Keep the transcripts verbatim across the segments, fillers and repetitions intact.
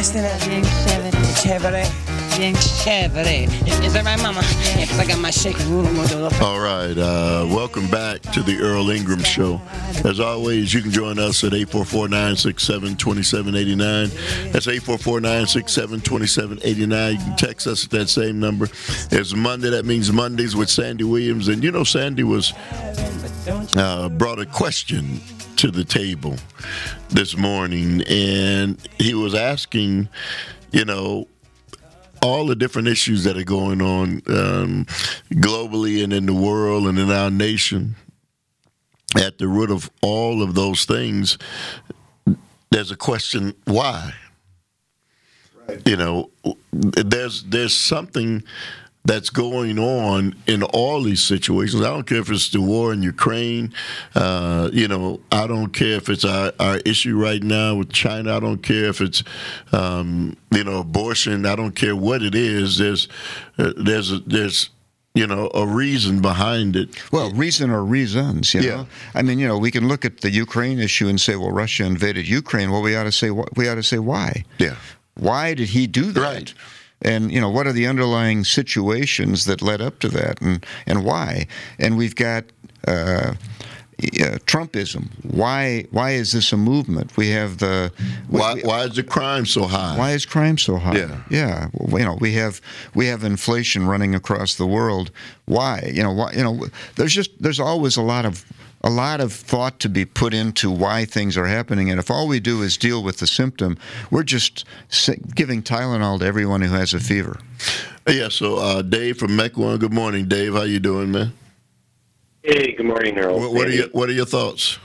Bien chévere. Chévere. Bien chévere. Is, is that right, Mama? Yeah, 'cause I got my shaking room. All right. Uh, welcome back to the Earl Ingram Show. As always, you can join us at eight four four, nine six seven, two seven eight nine. That's eight four four, nine six seven, two seven eight nine. You can text us at that same number. It's Monday. That means Mondays with Sandy Williams. And, you know, Sandy was uh, brought a question to the table this morning. And he was asking, you know, all the different issues that are going on um, globally and in the world and in our nation. At the root of all of those things, there's a question: why? Right. You know, there's there's something that's going on in all these situations. I don't care if it's the war in Ukraine. Uh, you know, I don't care if it's our, our issue right now with China. I don't care if it's, um, you know, abortion. I don't care what it is. There's, uh, there's, a, there's, you know, a reason behind it. Well, reason or reasons, you know. Yeah. I mean, you know, we can look at the Ukraine issue and say, well, Russia invaded Ukraine. Well, we ought to say, we ought to say why. Yeah. Why did he do that? Right. And, you know, what are the underlying situations that led up to that, and, and why? And we've got uh, uh, Trumpism. Why Why is this a movement? We have the... Why we, Why is the crime so high? Why is crime so high? Yeah. Yeah. Well, you know, we have we have inflation running across the world. Why? You know, why, you know, there's just, there's always a lot of a lot of thought to be put into why things are happening, and if all we do is deal with the symptom, we're just giving Tylenol to everyone who has a fever. Yeah, so uh, Dave from Mequon. Good morning, Dave. How you doing, man? Hey, good morning, Earl. What, what are your What are your thoughts?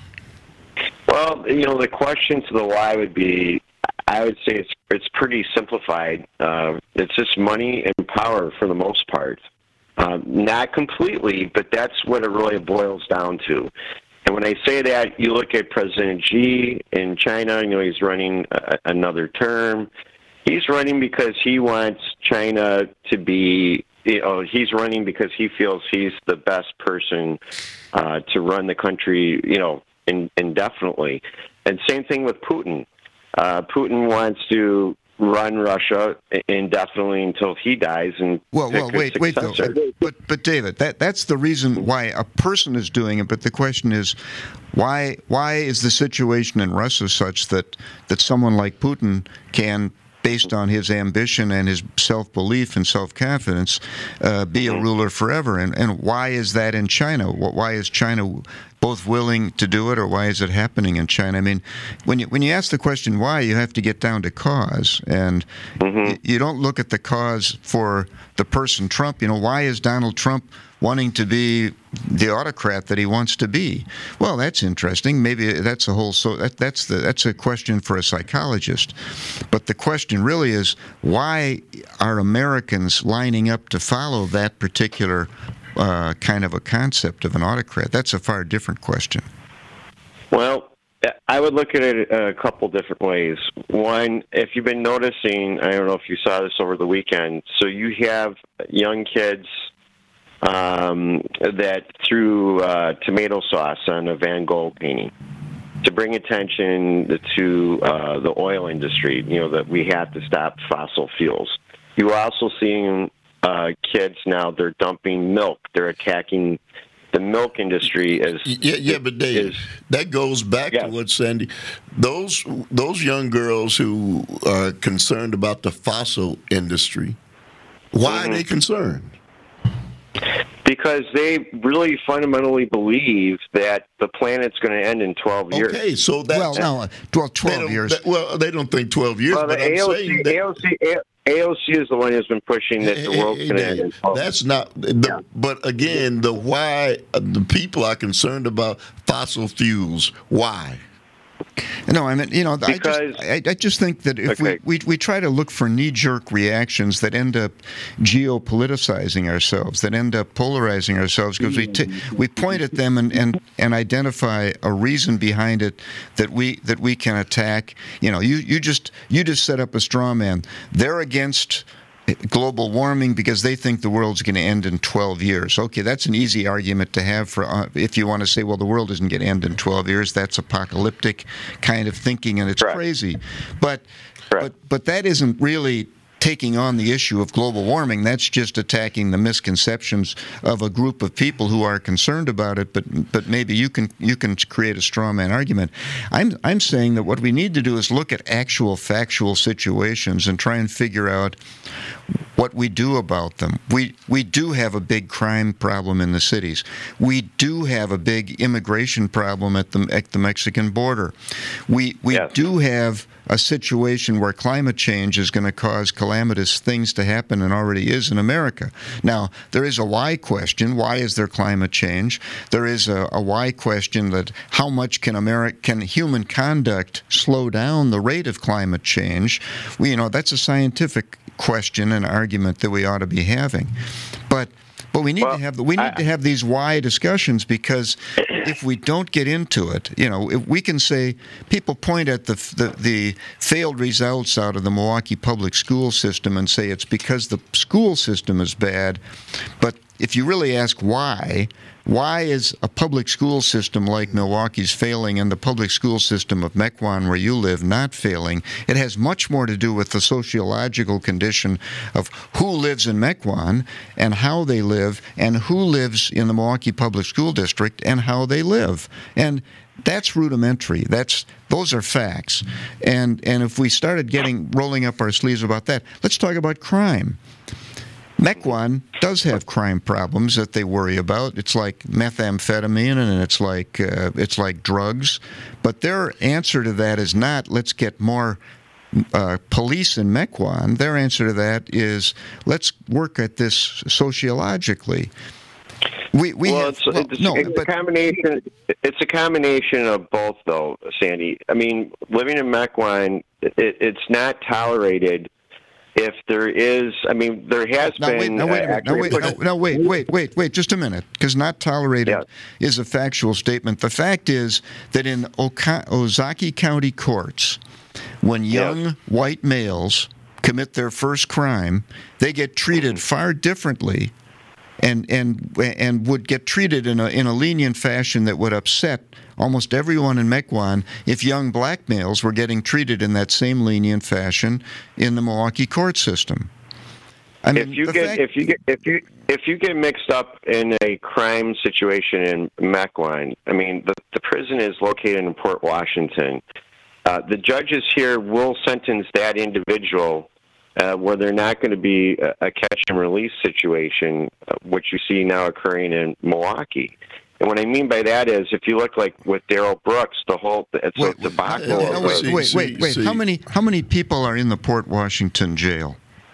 Well, you know, the question to the why would be, I would say it's it's pretty simplified. Uh, it's just money and power for the most part. Um, not completely, but that's what it really boils down to. And when I say that, you look at President Xi in China, you know, he's running a, another term. He's running because he wants China to be, you know, he's running because he feels he's the best person uh, to run the country, you know, in, indefinitely. And same thing with Putin. Uh, Putin wants to run Russia indefinitely until he dies. And well, well, wait, wait, though. But, but David, that that's the reason why a person is doing it. But the question is, why why is the situation in Russia such that that someone like Putin can, based on his ambition and his self-belief and self-confidence, uh, be a ruler forever? And and why is that in China? Why is China both willing to do it, or why is it happening in China? I mean, when you when you ask the question why, you have to get down to cause, and mm-hmm. you don't look at the cause for the person Trump. You know, why is Donald Trump wanting to be the autocrat that he wants to be? Well, that's interesting. Maybe that's a whole so that, that's the that's a question for a psychologist. But the question really is, why are Americans lining up to follow that particular Uh, kind of a concept of an autocrat? That's a far different question. Well, I would look at it a couple different ways. One, if you've been noticing, I don't know if you saw this over the weekend, so you have young kids um, that threw uh, tomato sauce on a Van Gogh painting to bring attention to uh, the oil industry, you know, that we have to stop fossil fuels. You are also seeing Uh, kids now, they're dumping milk. They're attacking the milk industry as yeah, yeah. But Dave, is, that goes back yeah. to what Sandy. Those those young girls who are concerned about the fossil industry. Why mm-hmm. are they concerned? Because they really fundamentally believe that the planet's going to end in twelve years. Okay, so that's well, no, well, twelve years. That, well, they don't think twelve years. Well, but the I'm A O C, saying that, A O C, A O C is the one who's been pushing that the world's going to end in twelve years. That's not. The, yeah. But again, the why the people are concerned about fossil fuels. Why? No, I mean, you know, because, I, just, I, I just think that if okay. we, we we try to look for knee-jerk reactions that end up geopoliticizing ourselves, that end up polarizing ourselves, because we t- we point at them and, and, and identify a reason behind it that we that we can attack. You know, you, you just you just set up a straw man. They're against global warming because they think the world's going to end in twelve years. Okay, that's an easy argument to have for uh, if you want to say, well, the world isn't going to end in twelve years. That's apocalyptic kind of thinking, and it's Correct. crazy. But but but that isn't really taking on the issue of global warming. That's just attacking the misconceptions of a group of people who are concerned about it. But but maybe you can you can create a straw man argument. I'm I'm saying that what we need to do is look at actual factual situations and try and figure out what we do about them. We we do have a big crime problem in the cities. We do have a big immigration problem at the at the Mexican border. We we yes. do have a situation where climate change is going to cause calamitous things to happen and already is in America. Now, there is a why question. Why is there climate change? There is a, a why question that how much can America, can human conduct slow down the rate of climate change? We, you know, that's a scientific question and argument that we ought to be having. But But we need well, to have the, we need I, to have these why discussions, because if we don't get into it, you know, if we can say, people point at the, the the failed results out of the Milwaukee public school system and say it's because the school system is bad. But if you really ask why, why is a public school system like Milwaukee's failing and the public school system of Mequon, where you live, not failing? It has much more to do with the sociological condition of who lives in Mequon and how they live, and who lives in the Milwaukee Public School District and how they live. And that's rudimentary. That's those are facts. And and if we started getting rolling up our sleeves about that, let's talk about crime. Mequon does have crime problems that they worry about. It's like methamphetamine and it's like uh, it's like drugs, but their answer to that is not let's get more uh, police in Mequon. Their answer to that is let's work at this sociologically. We we well, have, it's, well, it's, no, it's but, a combination. It's a combination of both, though, Sandy. I mean, living in Mequon, it, it's not tolerated. If there is, I mean, there has now, been. Wait, now, wait, uh, now, wait, no, no, wait, wait, wait, wait, just a minute, because not tolerated yeah. is a factual statement. The fact is that in Oka- Ozaki County courts, when young yes. white males commit their first crime, they get treated mm-hmm. far differently, and and and would get treated in a in a lenient fashion that would upset almost everyone in Mequon if young black males were getting treated in that same lenient fashion in the Milwaukee court system. I mean, if you get fact- if you get if you if you get mixed up in a crime situation in Mequon, I mean, the the prison is located in Port Washington. Uh, the judges here will sentence that individual uh, where they're not going to be a, a catch and release situation, uh, which you see now occurring in Milwaukee. And what I mean by that is, if you look like with Darrell Brooks, the whole it's wait, a debacle. Wait, wait, wait, wait, wait, wait. How many how many people are in the Port Washington jail?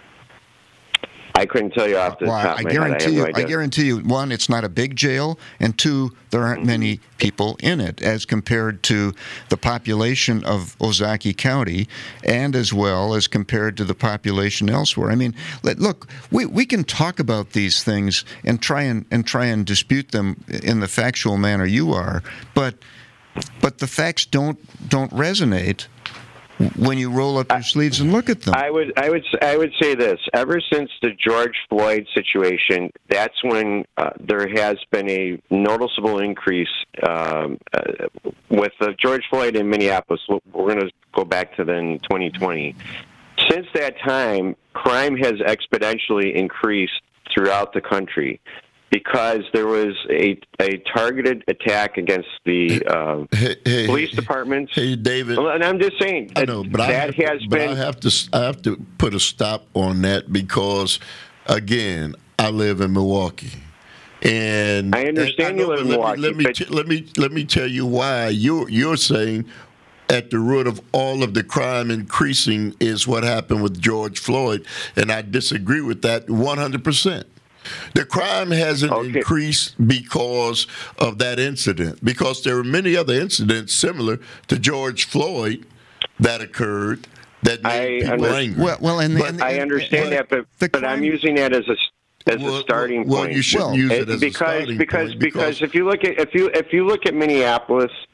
I couldn't tell you off the well, top I of my guarantee head. I, you, have no I guarantee you, one, it's not a big jail, and two, there aren't mm-hmm. many people in it as compared to the population of Ozaki County, and as well as compared to the population elsewhere. I mean, let, look, we we can talk about these things and try and and try and dispute them in the factual manner you are, but but the facts don't don't resonate when you roll up your sleeves and look at them. I would, I would, I would say this: ever since the George Floyd situation, that's when uh, there has been a noticeable increase um, uh, with uh, George Floyd in Minneapolis. We're going to go back to then twenty twenty. Since that time, crime has exponentially increased throughout the country, because there was a a targeted attack against the uh, hey, hey, police departments. Hey, David. And I'm just saying I know, but that I have, has but been. I have to I have to put a stop on that because, again, I live in Milwaukee, and I understand and I you know, live in let Milwaukee. Me, let me but, t- let me let me tell you why you're you're saying at the root of all of the crime increasing is what happened with George Floyd, and I disagree with that one hundred percent. The crime hasn't okay. increased because of that incident, because there were many other incidents similar to George Floyd that occurred that made I people under- angry. Well, well, and, but, and, I understand and, that, but the but crime, I'm using that as a as well, a starting well, point. Well, you shouldn't well, use it as because a starting because point because if you look at if you if you look at Minneapolis,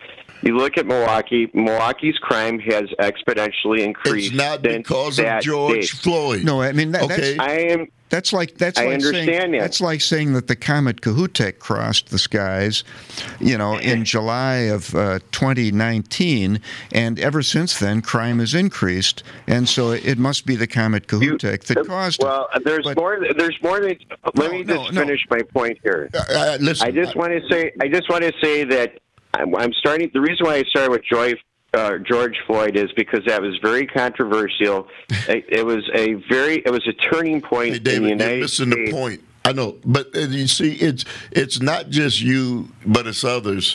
You look at Milwaukee. Milwaukee's crime has exponentially increased. It's not because of that George date. Floyd. No, I mean that, Okay. that's I am. that's like that's I like understand saying that. that's like saying that the comet Kohoutek crossed the skies, you know, in July of uh, twenty nineteen, and ever since then crime has increased, and so it must be the comet Kohoutek that caused Well, it. there's But- more. There's more than. Let No, me no, just no. finish my point here. Uh, uh, listen, I just want to say. I just want to say that I'm, I'm starting. The reason why I started with Joy, uh, George Floyd is because that was very controversial. it, it was a very. It was a turning point Hey, in the David, United you're missing States. the point. I know, but uh, you see, it's it's not just you, but it's others,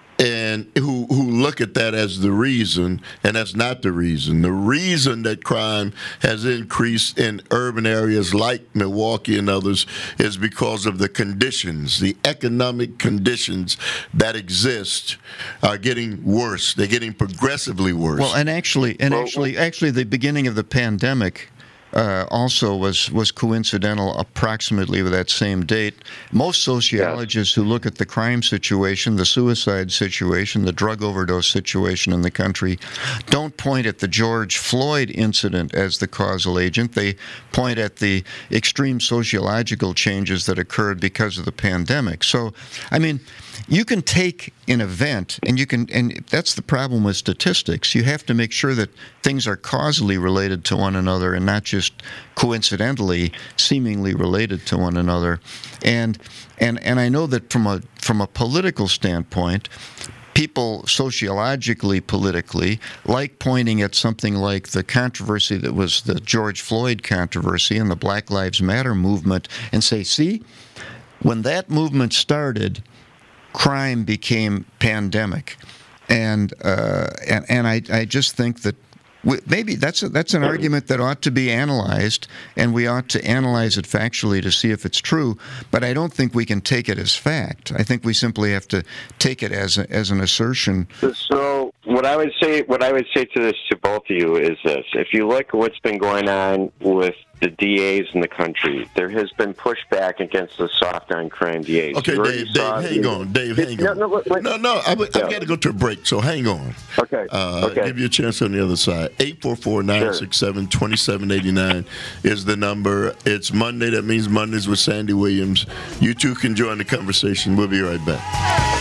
and who who look at that as the reason, and that's not the reason. The reason that crime has increased in urban areas like Milwaukee and others is because of the conditions, the economic conditions that exist are getting worse. They're getting progressively worse. Well, and actually, and Well, actually, actually, the beginning of the pandemic uh, also was was coincidental, approximately with that same date. Most sociologists who look at the crime situation, the suicide situation, the drug overdose situation in the country, don't point at the George Floyd incident as the causal agent. They point at the extreme sociological changes that occurred because of the pandemic. So, I mean, you can take an event, and you can, and that's the problem with statistics. You have to make sure that things are causally related to one another and not just coincidentally, seemingly related to one another. And and and I know that from a from a political standpoint, people sociologically, politically, like pointing at something like the controversy that was the George Floyd controversy and the Black Lives Matter movement, and say, see, when that movement started, crime became pandemic, and uh, and and I I just think that we, maybe that's a, that's an argument that ought to be analyzed, and we ought to analyze it factually to see if it's true. But I don't think we can take it as fact. I think we simply have to take it as a, as an assertion. So what I would say, what I would say to this to both of you is this: if you look at what's been going on with the D As in the country, there has been pushback against the soft on crime D As. Okay, You already Dave, saw Dave, hang the- on. Dave, hang No, on. no, wait. No, no, I, I've Yeah. got to go to a break, so hang on. Okay, Uh, okay. Give you a chance on the other side. eight four four, nine six seven, two seven eight nine is the number. It's Monday. That means Mondays with Sandy Williams. You two can join the conversation. We'll be right back.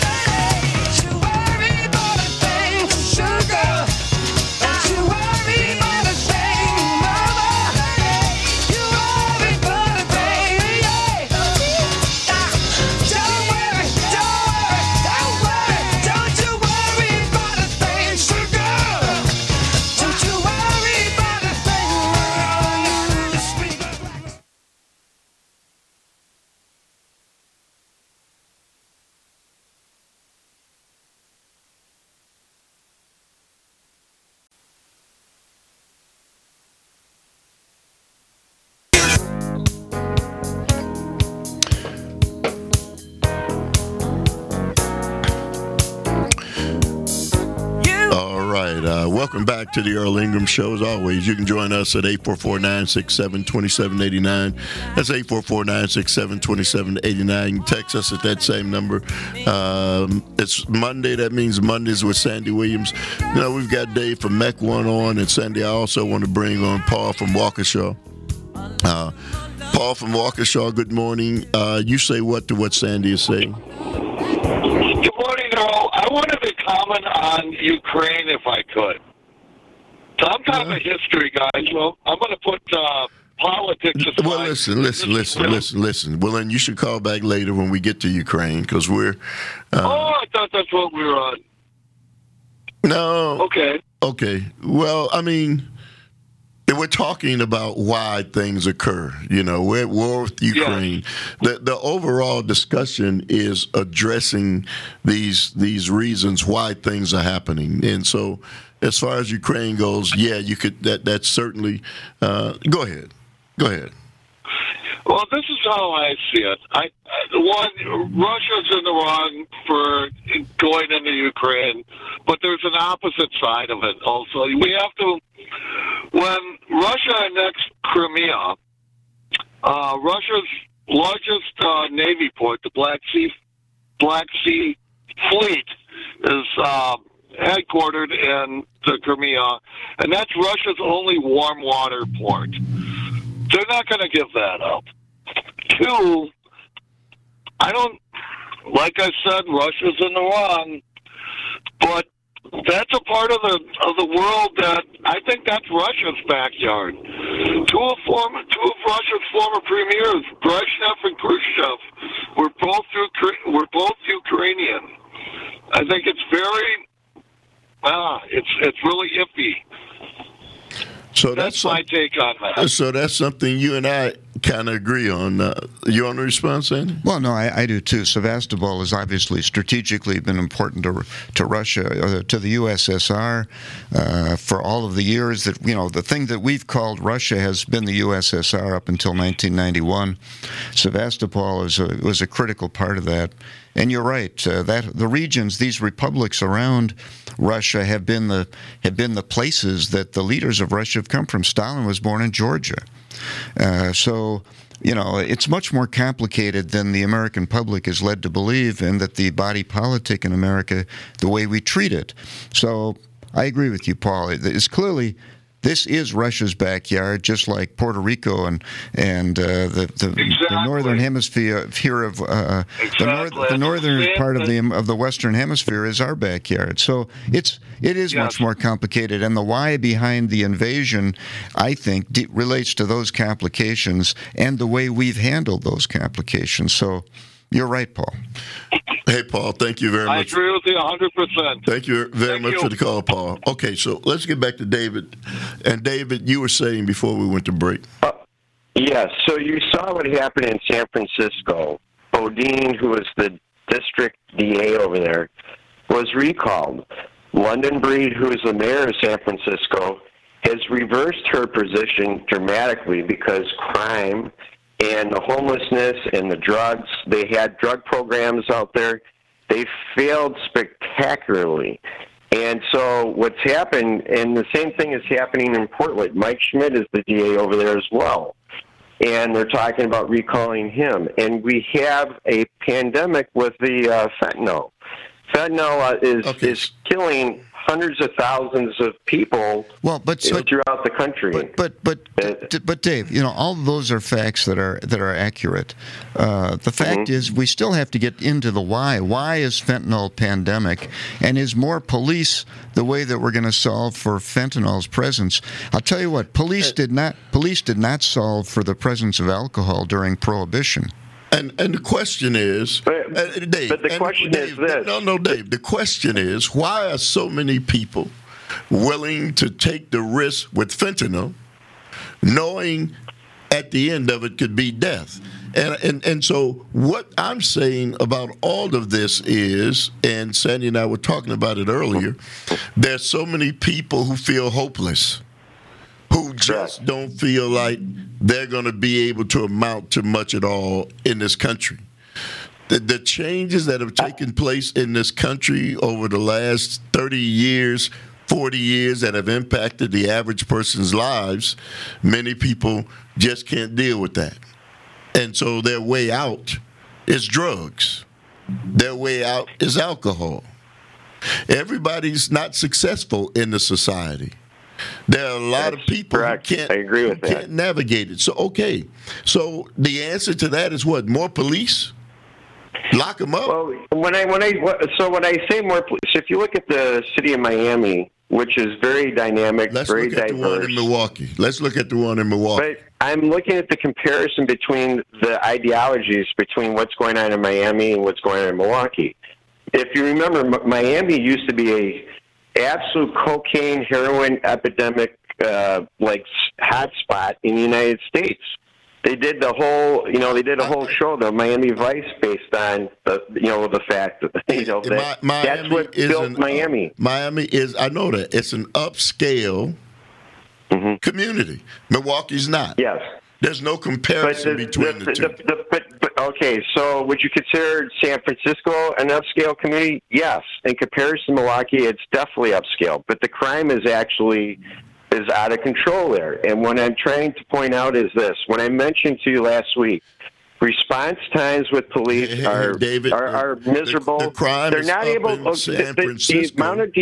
Uh, welcome back to the Earl Ingram Show. As always, you can join us at eight four four, nine six seven, two seven eight nine. That's eight four four, nine six seven, two seven eight nine. You can text us at that same number. Um, it's Monday. That means Mondays with Sandy Williams. You know, we've got Dave from Mech One on, and Sandy, I also want to bring on Paul from Waukesha. Uh, Paul from Waukesha, good morning. Uh, you say what to what Sandy is saying? Good morning, Earl. I wanted to comment on Ukraine if I could. So I'm kind of a history guy, so I'm going to put uh, politics aside. Well, listen, listen, listen, listen, listen. Well, then you should call back later when we get to Ukraine, because we're... Uh, oh, I thought that's what we were on. No. Okay. Okay. Well, I mean... We're talking about why things occur. You know, we're at war with Ukraine. Yeah. The the overall discussion is addressing these these reasons why things are happening. And so, as far as Ukraine goes, yeah, you could. That that's certainly. Uh, go ahead. Go ahead. Well, this is how I see it. I one, Russia's in the wrong for going into Ukraine, but there's an opposite side of it also. We have to. When Russia annexed Crimea, uh, Russia's largest uh, Navy port, the Black Sea Black Sea Fleet, is uh, headquartered in the Crimea, and that's Russia's only warm water port. They're not going to give that up. Two, I don't, like I said, Russia's in the wrong, but that's a part of the of the world that I think that's Russia's backyard. Two of former, two of Russia's former premiers, Brezhnev and Khrushchev, were both were both Ukrainian. I think it's very ah, it's it's really iffy. So that's, that's my some, take on that. So that's something you and I kind of agree on. Uh, you want to respond, Sandy? Well, no, I, I do too. Sevastopol has obviously strategically been important to to Russia, uh, to the U S S R, uh, for all of the years that, you know, the thing that we've called Russia has been the U S S R up until nineteen ninety-one. Sevastopol is a, was a critical part of that. And you're right, uh, that the regions, these republics around Russia have been the have been the places that the leaders of Russia have come from. Stalin was born in Georgia. Uh, so, you know, it's much more complicated than the American public is led to believe, and that the body politic in America, the way we treat it. So I agree with you, Paul. It's clearly, this is Russia's backyard, just like Puerto Rico and and uh, the, the, exactly. the northern hemisphere here of uh, exactly. the, north, the northern part of the of the western hemisphere is our backyard. So it's it is yes. much more complicated, and the why behind the invasion, I think, de- relates to those complications and the way we've handled those complications. So you're right, Paul. Hey, Paul, thank you very I much. I agree with you one hundred percent. Thank you very Thank much you. for the call, Paul. Okay, so let's get back to David. And David, you were saying before we went to break. Uh, yes, so you saw what happened in San Francisco. Bodine, who was the district D A over there, was recalled. London Breed, who is the mayor of San Francisco, has reversed her position dramatically because crime and the homelessness and the drugs, they had drug programs out there. They failed spectacularly. And so what's happened, and the same thing is happening in Portland. Mike Schmidt is the D A over there as well. And they're talking about recalling him. And we have a pandemic with the uh, fentanyl. Fentanyl uh, is, okay. is killing hundreds of thousands of people well, but, you know, but, throughout the country. But but but Uh, d- but Dave, you know, all of those are facts that are that are accurate. Uh, the fact Mm-hmm. is, we still have to get into the why. Why is fentanyl pandemic, and is more police the way that we're going to solve for fentanyl's presence? I'll tell you what, police did not police did not solve for the presence of alcohol during Prohibition. And and the question is, But- uh, Dave. but the and question is Dave, this. No, no, Dave. The question is, why are so many people willing to take the risk with fentanyl, knowing at the end of it could be death? And and and so what I'm saying about all of this is, and Sandy and I were talking about it earlier, there's so many people who feel hopeless, who just don't feel like they're going to be able to amount to much at all in this country. The, the changes that have taken place in this country over the last thirty years, forty years that have impacted the average person's lives, many people just can't deal with that. And so their way out is drugs. Their way out is alcohol. Everybody's not successful in the society. There are a lot That's of people correct. who can't, I agree with who that. can't navigate it. So, okay. So the answer to that is what? More police? Lock them up? Well, when I when I so when I say more, police, if you look at the city of Miami, which is very dynamic, Let's very look at diverse. the one in Milwaukee. Let's look at the one in Milwaukee. But I'm looking at the comparison between the ideologies between what's going on in Miami and what's going on in Milwaukee. If you remember, M- Miami used to be a absolute cocaine, heroin epidemic, uh, like hotspot in the United States. They did the whole, you know, they did a whole show, the Miami Vice, based on the, you know, the fact that, you know, that, Mi- that's what is built an, Miami. Miami is, I know that, it's an upscale Mm-hmm. community. Milwaukee's not. Yes. There's no But comparison the, between the, the, two. the, the, but, but, okay, so would you consider San Francisco an upscale community? Yes. In comparison to Milwaukee, it's definitely upscale. But the crime is actually is out of control there. And what I'm trying to point out is this. When I mentioned to you last week, response times with police Hey, hey, are, David, are, are the- miserable. the crime They're is not up able in oh, San the, the, the Francisco. amount of det-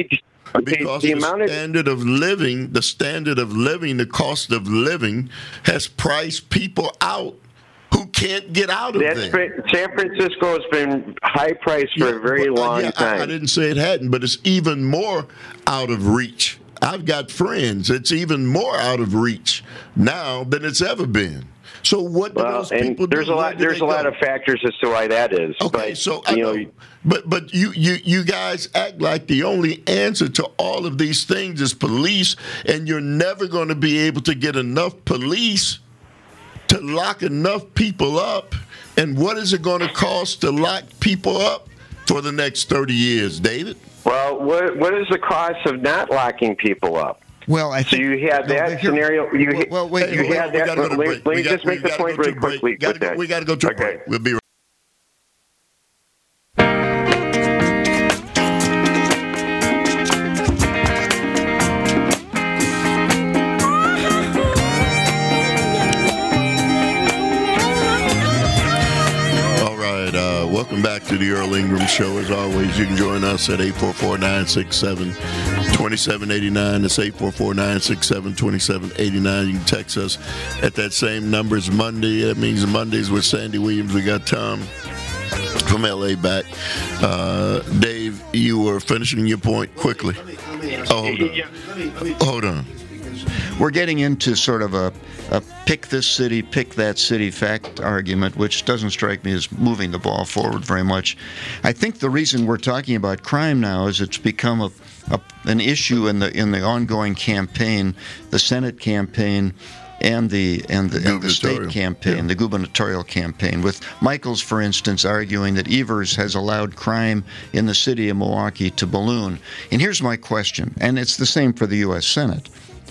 Because the the, amount of- standard of living, the standard of living, the cost of living has priced people out who can't get out of That's there. been, San Francisco has been high priced for Yeah, a very but, uh, long yeah, time. I, I didn't say it hadn't, but it's even more out of reach. I've got friends. It's even more out of reach now than it's ever been. So what do well, those and people there's do? a Where lot. do There's they a lot go? of factors as to why that is. Okay, but, so I you know, know, but but you you you guys act like the only answer to all of these things is police, and you're never going to be able to get enough police to lock enough people up. And what is it going to cost to lock people up for the next thirty years, David? well, what what is the cost of not locking people up? Well, I So think you had no, that here- scenario. You, well, well, wait, you Hey, had we that. gotta go to Let, break. let We me got- just make we the gotta point go to really break. quickly. We gotta Go go- ahead. we got to go to a Okay. break. We'll be right All right, uh, welcome back to the Earl Ingram Show. As always, you can join us at eight four four, nine six seven, two seven eight nine. That's eight four four, nine six seven, two seven eight nine. You can text us at that same number. It's Monday. That means Mondays with Sandy Williams. We got Tom from L A back. Uh, Dave, you were finishing your point quickly. Oh, hold on. Hold on. we're getting into sort of a, a pick this city, pick that city fact argument, which doesn't strike me as moving the ball forward very much. I think the reason we're talking about crime now is it's become a, a an issue in the in the ongoing campaign, the Senate campaign, and the and the, and the state Gubernatorial. campaign, Yeah. the gubernatorial campaign, with Michaels, for instance, arguing that Evers has allowed crime in the city of Milwaukee to balloon. And here's my question, and it's the same for the U S Senate.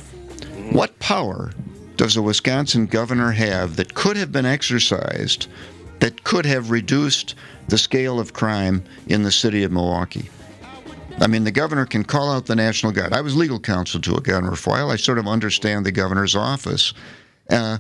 What power does a Wisconsin governor have that could have been exercised that could have reduced the scale of crime in the city of Milwaukee? I mean, the governor can call out the National Guard. I was legal counsel to a governor for a while. I sort of understand the governor's office. Uh,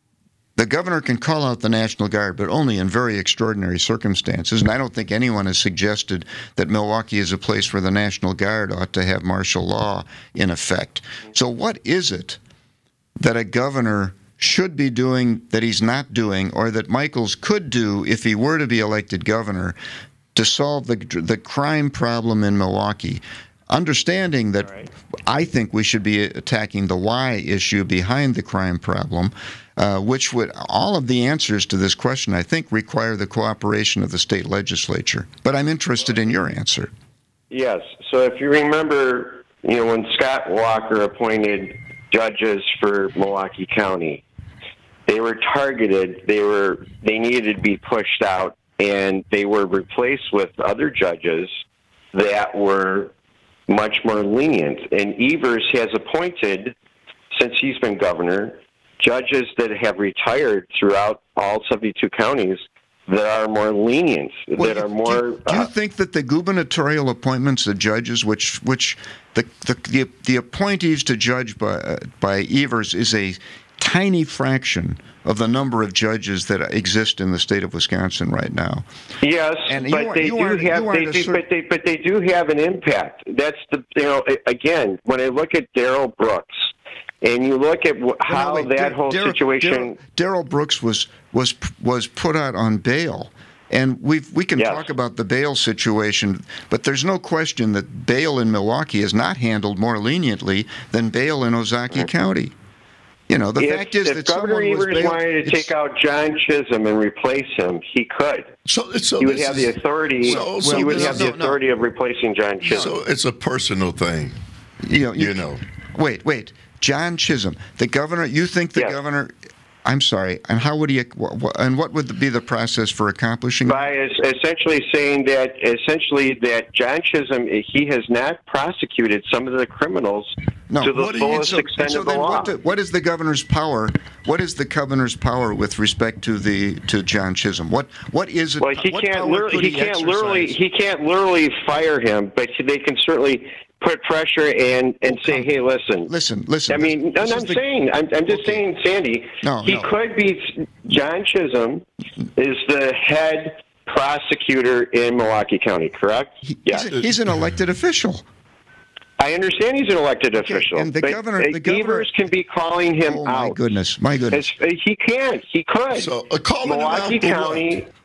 the governor can call out the National Guard, but only in very extraordinary circumstances. And I don't think anyone has suggested that Milwaukee is a place where the National Guard ought to have martial law in effect. So what is it that a governor should be doing that he's not doing, or that Michaels could do if he were to be elected governor, to solve the the crime problem in Milwaukee? Understanding that Right. I think we should be attacking the why issue behind the crime problem, uh, which would, all of the answers to this question, I think, require the cooperation of the state legislature. But I'm interested in your answer. Yes. So if you remember, you know, when Scott Walker appointed judges for Milwaukee County, they were targeted. They were they needed to be pushed out, and they were replaced with other judges that were much more lenient. And Evers has appointed, since he's been governor, judges that have retired throughout all seventy-two counties that are more lenient, Well, that you- are more. Do you, do you uh, think that the gubernatorial appointments of judges, which which the the the, the appointees to judge by uh, by Evers is a tiny fraction of the number of judges that exist in the state of Wisconsin right now? Yes, And you but are- they you do are- have you are they to do, cer- but they but they do have an impact. That's the you know a- again when I look at Darrell Brooks and you look at wh- how No, wait, that Dar- whole Darrell- situation. Darrell- Darrell Brooks was was was put out on bail. And we we can Yes. talk about the bail situation, but there's no question that bail in Milwaukee is not handled more leniently than bail in Ozaukee County. You know, the if, fact is if that Governor someone was Evers bailed. wanted to it's- take out John Chisholm and replace him, he could. So, so He would this have is- the authority. So- so he would this have is- the no, no. authority of replacing John Chisholm. So it's a personal thing, you know, you know. Wait, wait. John Chisholm, the governor. You think the Yes. governor? I'm sorry. And how would he? wh- wh- And what would be the process for accomplishing? By es- essentially saying that essentially that John Chisholm he has not prosecuted some of the criminals No, to the what do you- fullest So, extent so of the then law. what, do- what is the governor's power? What is the governor's power with respect to the to John Chisholm? What what is it? Well, he what can't power literally, could he can't exercise? literally, he can't literally fire him, but they can certainly put pressure and and Oh, say, come- hey, listen. Listen, listen. I mean, this and is I'm the- saying, I'm, I'm just Okay. saying, Sandy, No, he no. could be. John Chisholm is the head prosecutor in Milwaukee County, correct? he- yeah. he's, a- he's an elected official. I understand he's an elected Okay, official. and the but governor- uh, the governor- Evers can be calling him Oh, out. my goodness. My goodness. As- uh, he can. He could. So, uh, calling him out Milwaukee for County. what?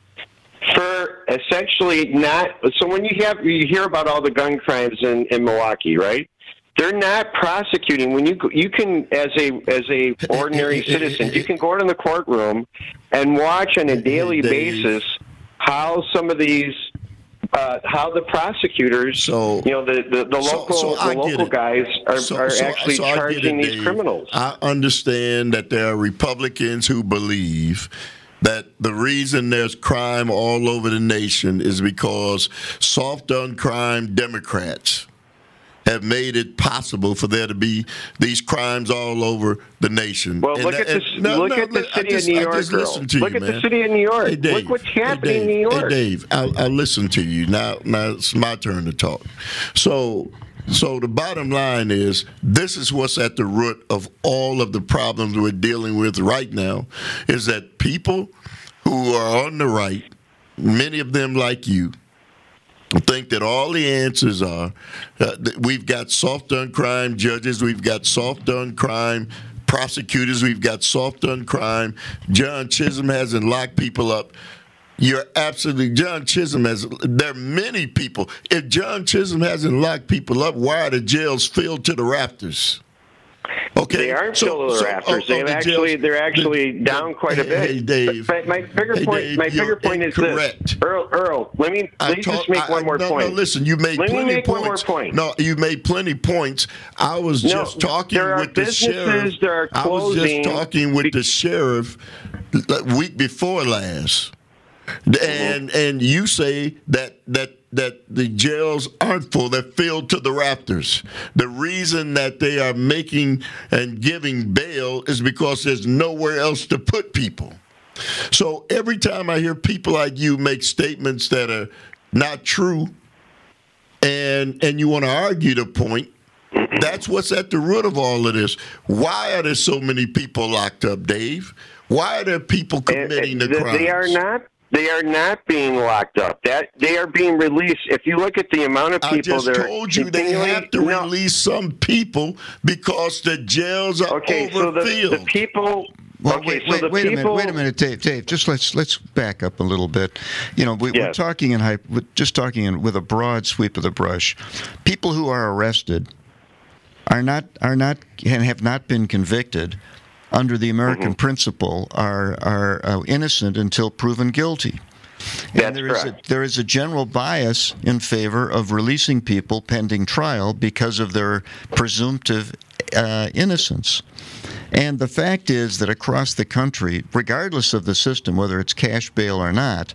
For essentially not. So when you have you hear about all the gun crimes in, in Milwaukee, right? They're not prosecuting. When you you can, as a as a ordinary citizen, you can go out in the courtroom and watch on a daily Dave. basis how some of these, uh, how the prosecutors, So- you know, the the, the So- local so I the get local it. guys are, So- are so- actually so I get it, charging these Dave. criminals. I understand that there are Republicans who believe that the reason there's crime all over the nation is because soft on crime Democrats have made it possible for there to be these crimes all over the nation. Well, And look that- at the and- no, look no, at the I city just- of New I York. just girl. listened to Look you, at man. the city of New York. Hey, Dave, look what's hey, happening Dave, in New York. Hey, Dave, I'll, I'll listen to you. Now, now it's my turn to talk. So, so the bottom line is, this is what's at the root of all of the problems we're dealing with right now, is that people who are on the right, many of them like you, think that all the answers are, uh, that we've got soft on crime judges, we've got soft on crime prosecutors, we've got soft on crime. John Chisholm hasn't locked people up. You're absolutely, John Chisholm has, there are many people. If John Chisholm hasn't locked people up, why are the jails filled to the rafters? Okay, They aren't so- filled to the so, rafters. oh, They've oh, the actually jails- they're actually the- down quite a hey, bit. Hey, Dave. But my bigger Hey, point, Dave, my you're bigger point is incorrect. this. Earl, Earl, let me I let me talk- just make I- one more no, point. No, listen, you made let plenty me make points. one more point. No, you made plenty points. I was No, just talking there are with the businesses sheriff. that are I was just closing talking with be- the sheriff the week before last, and and you say that that. that the jails aren't full, they're filled to the rafters. The reason that they are making and giving bail is because there's nowhere else to put people. So every time I hear people like you make statements that are not true, and and you want to argue the point, that's what's at the root of all of this. Why are there so many people locked up, Dave? Why are there people committing the They- crimes? They are not. They are not being locked up. That they are being released. If you look at the amount of people I just that are told you they continually- have to no. release some people because the jails are Okay, so the, overfilled. the people. Well, okay, wait, so wait, the wait people, a minute, wait a minute, Dave. Dave, just let's let's back up a little bit. You know, we, we're Yes. talking in hy- we're just talking in, with a broad sweep of the brush. People who are arrested are not are not and have not been convicted under the American Mm-hmm. principle are are uh, innocent until proven guilty. That's And there is a, correct. there is a general bias in favor of releasing people pending trial because of their presumptive uh, innocence. And the fact is that across the country, regardless of the system, whether it's cash bail or not,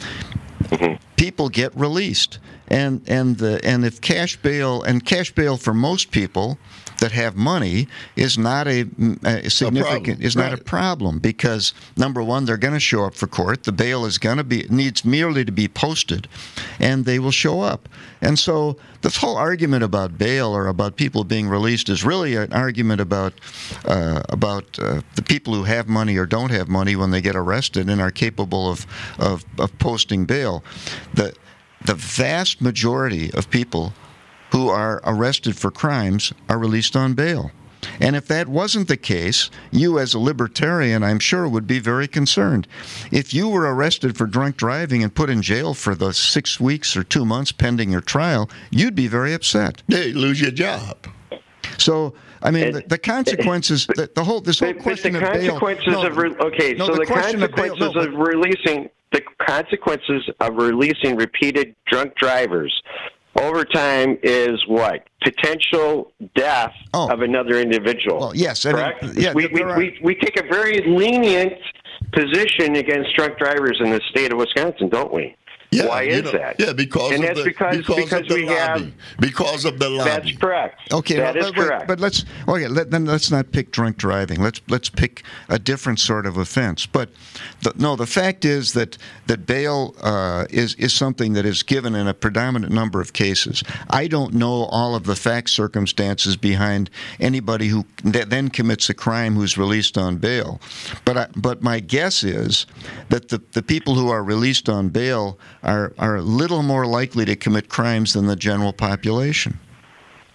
people get released. And and the and if cash bail and cash bail for most people that have money is not a, a significant problem, is not right. a problem, because number one, they're going to show up for court. The bail is going to be needs merely to be posted, and they will show up. And so this whole argument about bail or about people being released is really an argument about uh, about uh, the people who have money or don't have money when they get arrested and are capable of of, of posting bail. The the vast majority of people who are arrested for crimes are released on bail. And if that wasn't the case, you as a libertarian, I'm sure, would be very concerned. If you were arrested for drunk driving and put in jail for the six weeks or two months pending your trial, you'd be very upset. Yeah, you lose your job. So, I mean, It- the, the consequences, the, the whole this whole But, but question the of bail. consequences no, of re- okay, no, so the the, question of bail- consequences no, of but- releasing the consequences of releasing repeated drunk drivers over time is what? Potential death Oh. of another individual. Well, yes, I mean, correct. yeah, we, we, there are- we we take a very lenient position against drunk drivers in the state of Wisconsin, don't we? Yeah, Why you is know, that? Yeah, because And of that's the, because- because, because of the we lobby. have- because of the lobby. That's correct. Okay, that now, is but, wait, correct. but let's okay. Let, then let's not pick drunk driving. Let's let's pick a different sort of offense. But the, no, the fact is that that bail uh, is is something that is given in a predominant number of cases. I don't know all of the fact circumstances behind anybody who th- then commits a crime who's released on bail. But I, but my guess is that the the people who are released on bail are are a little more likely to commit crimes than the general population.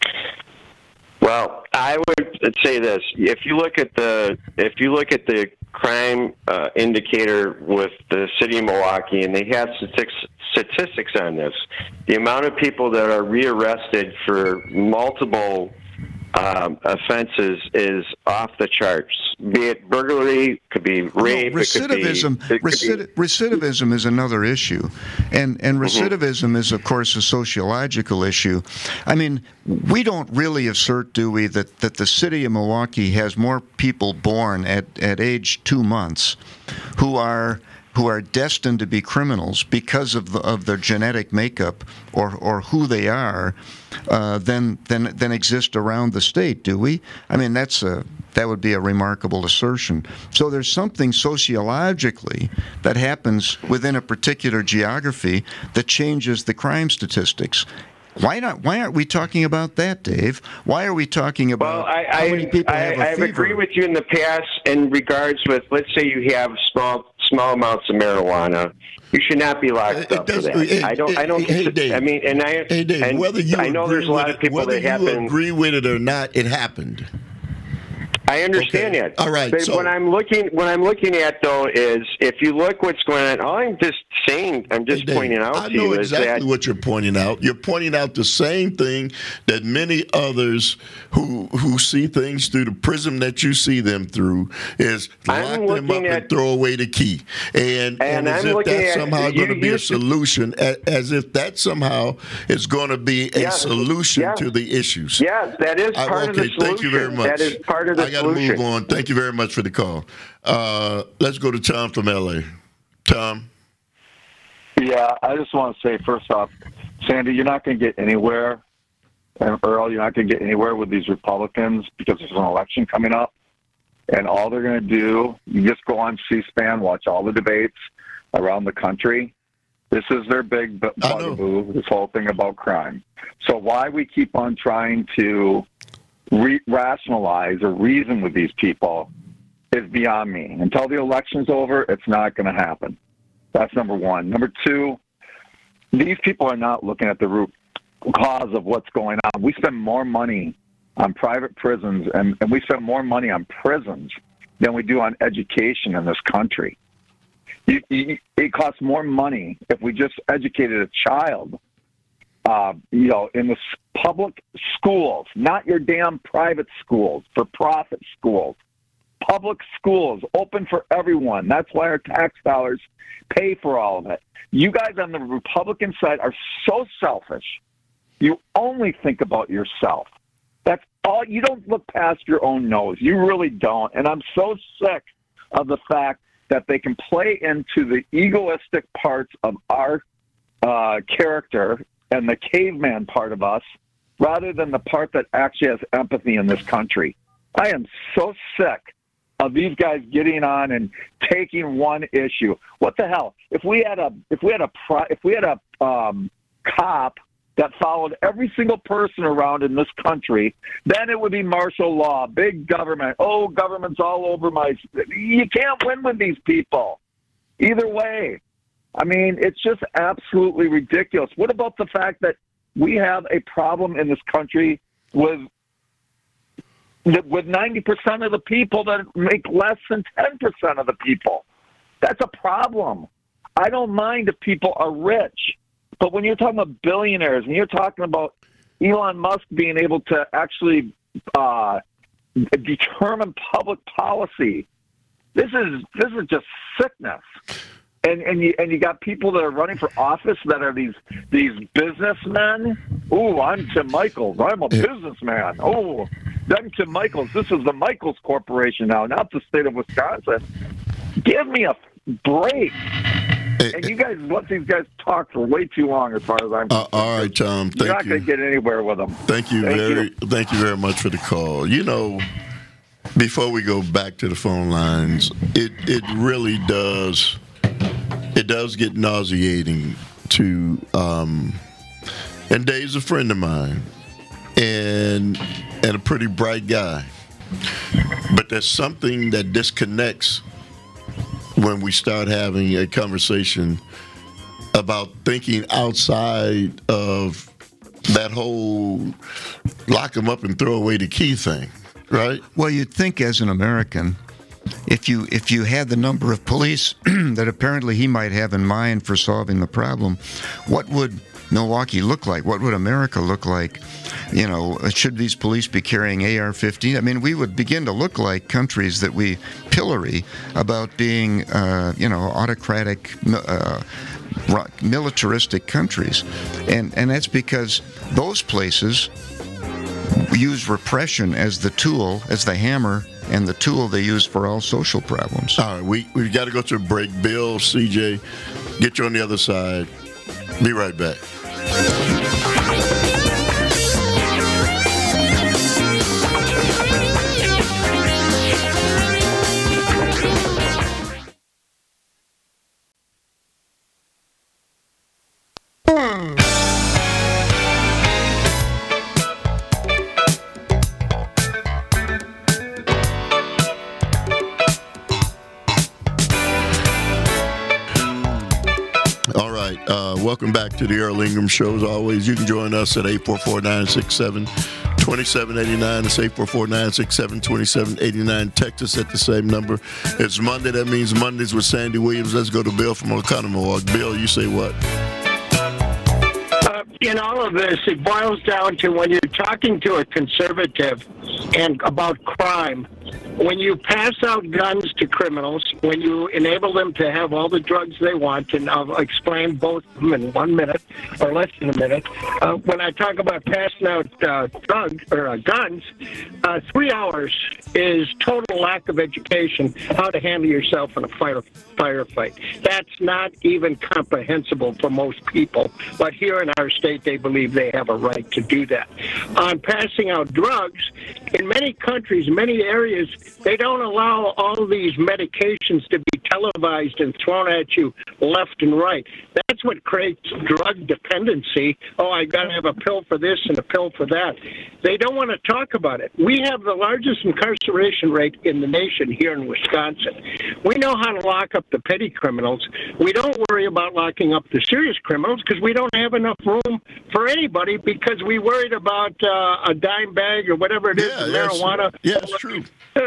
Well, I would say this: if you look at the if you look at the crime uh, indicator with the city of Milwaukee, and they have statistics statistics on this, the amount of people that are rearrested for multiple um, offenses is off the charts. Be it burglary, could be rape, no, recidivism. It could be, it recid- could be, recidivism is another issue, and and recidivism mm-hmm. is, of course, a sociological issue. I mean, we don't really assert, do we, that, that the city of Milwaukee has more people born at, at age two months who are who are destined to be criminals because of the, of their genetic makeup or or who they are, uh, than than than exist around the state, do we? I mean, that's a that would be a remarkable assertion. So there's something sociologically that happens within a particular geography that changes the crime statistics. Why not? Why aren't we talking about that, Dave? Why are we talking about well, I, how I, many people I, have a I've fever? agreed with you in the past in regards with, let's say you have small small amounts of marijuana. You should not be locked It up for does- that. it- I don't. I don't. hey, hey, Dave. I mean, and I. Hey, Dave, and whether you I know agree there's a lot with of people it, whether that have you been. agree with it or not, it happened. I understand Okay. that. All right, But so- what I'm looking, what I'm looking at though is, if you look what's going on, all I'm just saying, I'm just Hey, Dave, pointing out I to know you exactly is that. what you're pointing out. You're pointing out the same thing that many others who who see things through the prism that you see them through is I'm lock them up looking and at- throw away the key, and and, And as I'm if looking that's at- somehow you- going to be you- a solution, a- as if that somehow is going to be a Yeah, solution yeah. to the issues. Yes, that is I- part of the okay, solution. thank you very much. That is part of the I got to solution. move on. Thank you very much for the call. Uh, let's go to Tom from L A. Tom. Yeah, I just want to say, first off, Sandy, you're not going to get anywhere, and Earl, you're not going to get anywhere with these Republicans because there's an election coming up, and all they're going to do, you just go on C-SPAN, watch all the debates around the country. This is their big bu- I know. bugaboo, this whole thing about crime. So why we keep on trying to re- rationalize or reason with these people is beyond me. Until the election's over, it's not going to happen. That's number one. Number two, these people are not looking at the root cause of what's going on. We spend more money on private prisons, and, and we spend more money on prisons than we do on education in this country. You, you, it costs more money if we just educated a child, uh, you know, in the s- public schools, not your damn private schools, for-profit schools. Public schools, open for everyone. That's why our tax dollars pay for all of it. You guys on the Republican side are so selfish. You only think about yourself. That's all. You don't look past your own nose. You really don't. And I'm so sick of the fact that they can play into the egoistic parts of our uh, character and the caveman part of us rather than the part that actually has empathy in this country. I am so sick of these guys getting on and taking one issue. What the hell? If we had a if we had a if we had a um, cop that followed every single person around in this country, then it would be martial law, big government. Oh, government's all over my. You can't win with these people. Either way, I mean, it's just absolutely ridiculous. What about the fact that we have a problem in this country with with ninety percent of the people that make less than ten percent of the people? That's a problem. I don't mind if people are rich, but when you're talking about billionaires and you're talking about Elon Musk being able to actually uh, determine public policy, this is this is just sickness. And and you and you got people that are running for office that are these these businessmen. Oh, I'm Tim Michaels. I'm a businessman. Oh, I'm Tim Michaels. This is the Michaels Corporation now, not the state of Wisconsin. Give me a break. And you guys let these guys talk for way too long, as far as I'm concerned. Uh, all right, Tom. Thank You're not you. going to get anywhere with them. Thank you Thank very, you. thank you very much for the call. You know, before we go back to the phone lines, it it really does, it does get nauseating to. Um, and Dave's a friend of mine, and and a pretty bright guy, but there's something that disconnects when we start having a conversation about thinking outside of that whole lock them up and throw away the key thing, right? Well, you'd think as an American, if you if you had the number of police that apparently he might have in mind for solving the problem, what would Milwaukee look like? What would America look like? You know, should these police be carrying A R fifteen? I mean, we would begin to look like countries that we pillory about being, uh, you know, autocratic, uh, militaristic countries. And, and that's because those places use repression as the tool, as the hammer, and the tool they use for all social problems. All right, we, we've got to go to a break. Bill, C J, get you on the other side. Be right back. Welcome back to the Earl Ingram Show. As always, you can join us at eight four four, nine six seven, two seven eight nine. It's eight four four, nine six seven, two seven eight nine. Text us at the same number. It's Monday. That means Mondays with Sandy Williams. Let's go to Bill from Oconomowoc. Bill, you say what? Uh, in all of this, it boils down to when you're talking to a conservative and about crime, when you pass out guns to criminals, when you enable them to have all the drugs they want, and I'll explain both of them in one minute or less than a minute. Uh, when I talk about passing out uh, drugs or uh, guns, uh, three hours is total lack of education how to handle yourself in a fire firefight. That's not even comprehensible for most people, but here in our state, they believe they have a right to do that. On passing out drugs, in many countries, many areas, they don't allow all these medications to be televised and thrown at you left and right. That's what creates drug dependency. Oh, I got to have a pill for this and a pill for that. They don't want to talk about it. We have the largest incarceration rate in the nation here in Wisconsin. We know how to lock up the petty criminals. We don't worry about locking up the serious criminals because we don't have enough room for anybody because we worried about uh, a dime bag or whatever it is, yeah, marijuana. Yeah, it's true.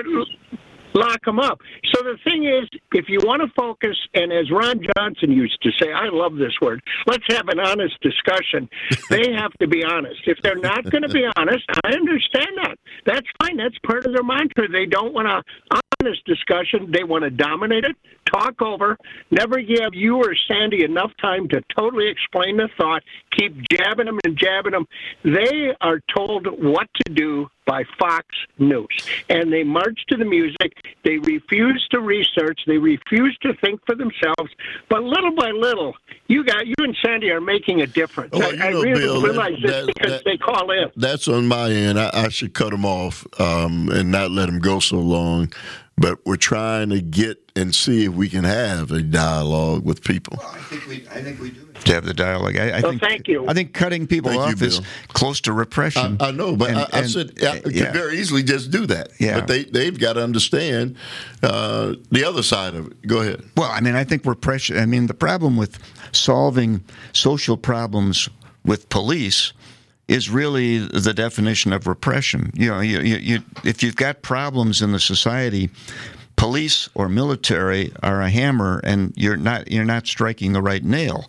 Lock them up. So the thing is, if you want to focus, and as Ron Johnson used to say, I love this word, let's have an honest discussion. They have to be honest. If they're not going to be honest, I understand that. That's fine. That's part of their mantra. They don't want an honest discussion. They want to dominate it, talk over, never give you or Sandy enough time to totally explain the thought, keep jabbing them and jabbing them. They are told what to do by Fox News, and they march to the music. They refuse to research. They refuse to think for themselves. But little by little, you got you and Sandy are making a difference. Oh, I, you I know, really Bill, realize that, this that, because that, they call in. That's on my end. I, I should cut them off um, and not let them go so long. But we're trying to get and see if we can have a dialogue with people. Well, I think we, I think we do to have the dialogue. I, I well, think, thank you. I think cutting people Thank off you, is Bill. close to repression. I, I know, but and, I, I and, said I could yeah. very easily just do that. Yeah. But they, they've got to understand uh, the other side of it. Go ahead. Well, I mean, I think repression. I mean, the problem with solving social problems with police is really the definition of repression. You know, you, you, you, if you've got problems in the society, police or military are a hammer, and you're not you're not striking the right nail.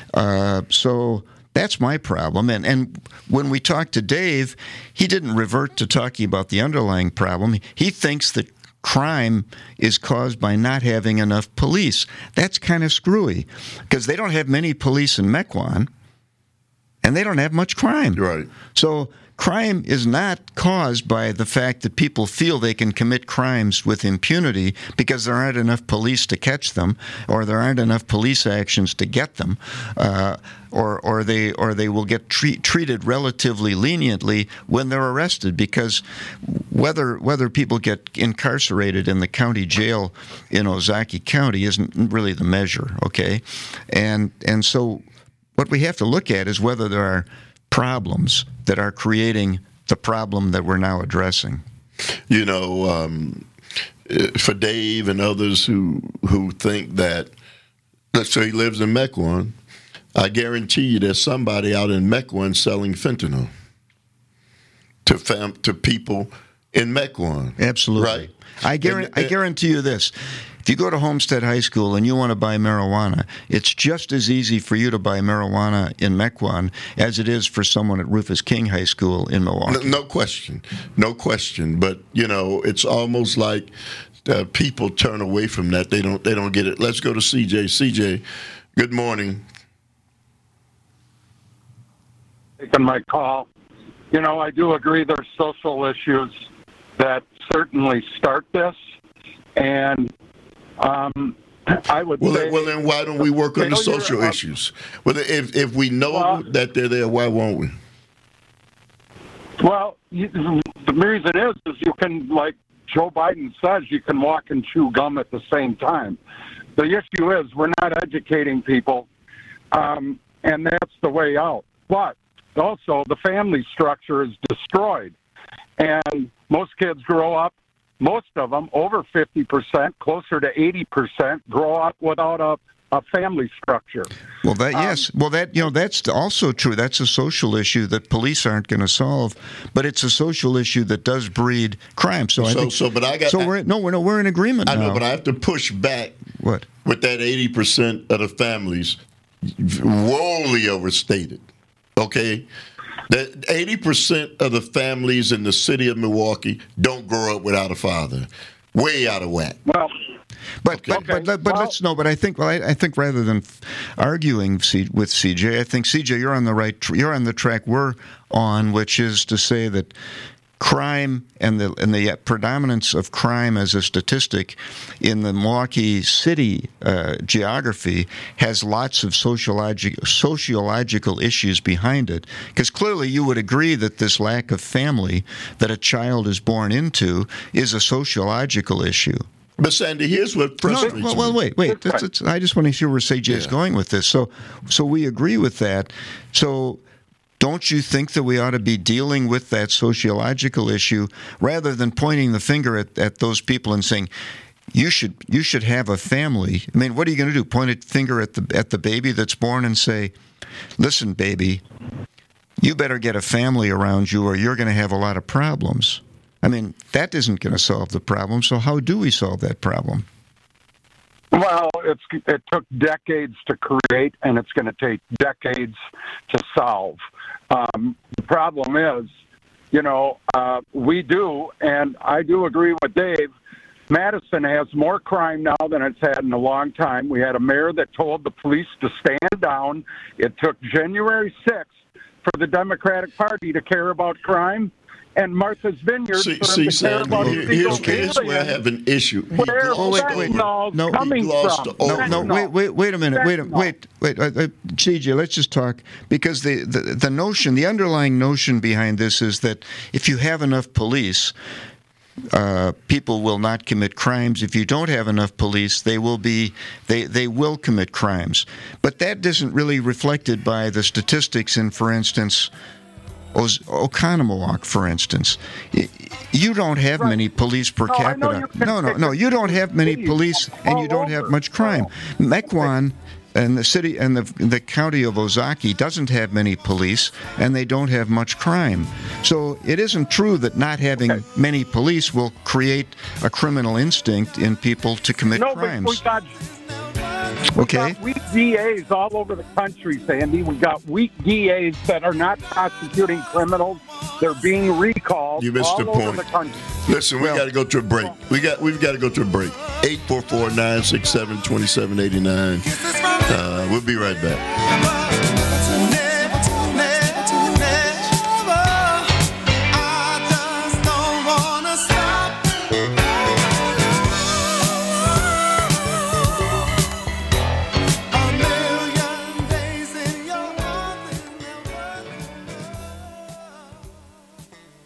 Uh, so that's my problem. And and when we talked to Dave, he didn't revert to talking about the underlying problem. He thinks that crime is caused by not having enough police. That's kind of screwy because they don't have many police in Mequon, and they don't have much crime. Right. So crime is not caused by the fact that people feel they can commit crimes with impunity because there aren't enough police to catch them, or there aren't enough police actions to get them, uh, or or they or they will get treat, treated relatively leniently when they're arrested, because whether whether people get incarcerated in the county jail in Ozaukee County isn't really the measure, okay? And and so what we have to look at is whether there are problems that are creating the problem that we're now addressing. You know, um, for Dave and others who who think that, let's say he lives in Mequon, I guarantee you there's somebody out in Mequon selling fentanyl to fam- to people in Mequon. Absolutely. Right? I guarantee, and, and, I guarantee you this. If you go to Homestead High School and you want to buy marijuana, it's just as easy for you to buy marijuana in Mequon as it is for someone at Rufus King High School in Milwaukee. No, no question. No question. But, you know, it's almost like uh, people turn away from that. They don't, they don't get it. Let's go to C J. C J, good morning. Taking my call. You know, I do agree there's social issues that certainly start this, and um, I would well, say... Then, well, then why don't we work on the social uh, issues? Well, if if we know well, that they're there, why won't we? Well, you, the reason is, is you can, like Joe Biden says, you can walk and chew gum at the same time. The issue is we're not educating people, um, and that's the way out. But also, the family structure is destroyed. And most kids grow up, most of them, over fifty percent, closer to eighty percent, grow up without a, a family structure. Well, that um, yes. Well, that you know that's also true. That's a social issue that police aren't going to solve, but it's a social issue that does breed crime. So, I so, think, so, but I got. So we're no, we're no, we're in agreement I now. know, but I have to push back. What? With that eighty percent of the families, woefully overstated. Okay? That eighty percent of the families in the city of Milwaukee don't grow up without a father. Way out of whack. Well, but okay. but, but, but, but well, let's no. But I think well, I, I think rather than arguing C, with C J, I think C J, you're on the right. You're on the track we're on, which is to say that crime and the and the predominance of crime as a statistic in the Milwaukee city uh, geography has lots of sociological sociological issues behind it. Because clearly you would agree that this lack of family that a child is born into is a sociological issue. But Sandy, here's what frustrates no, well, well, wait, wait. That's, that's, I just want to hear where C J is yeah. going with this. So, so we agree with that. So. Don't you think that we ought to be dealing with that sociological issue rather than pointing the finger at, at those people and saying, you should you should have a family? I mean, what are you going to do? Point a finger at the at the baby that's born and say, listen, baby, you better get a family around you or you're going to have a lot of problems. I mean, that isn't going to solve the problem. So how do we solve that problem? Well, it's, it took decades to create, and it's going to take decades to solve. Um, the problem is, you know, uh, we do, and I do agree with Dave, Madison has more crime now than it's had in a long time. We had a mayor that told the police to stand down. It took January sixth for the Democratic Party to care about crime. And Martha's Vineyard see, for see, to care about here, here's, here's where I have an issue. Where oh, wait, wait, no, no, coming from? No, no, wait, wait, wait a minute, wait, a, wait, wait, uh, uh, C J, let's just talk because the, the the notion, the underlying notion behind this is that if you have enough police, uh, people will not commit crimes. If you don't have enough police, they will be they they will commit crimes. But that isn't really reflected by the statistics in, for instance, Oconomowoc, for instance. You don't have right. many police per no, capita. No, no, no. You don't have many police, and you don't have much crime. Mequon and the city and the the county of Ozaukee doesn't have many police, and they don't have much crime. So it isn't true that not having okay. many police will create a criminal instinct in people to commit no, crimes. But we got, okay. We got weak D As all over the country, Sandy. We got weak D As that are not prosecuting criminals. They're being recalled. You missed all the over point. The country. Listen, we well, got to go to a break. We got we've got to go to a break. eight four four, nine six seven, two seven eight nine. Uh, we'll be right back.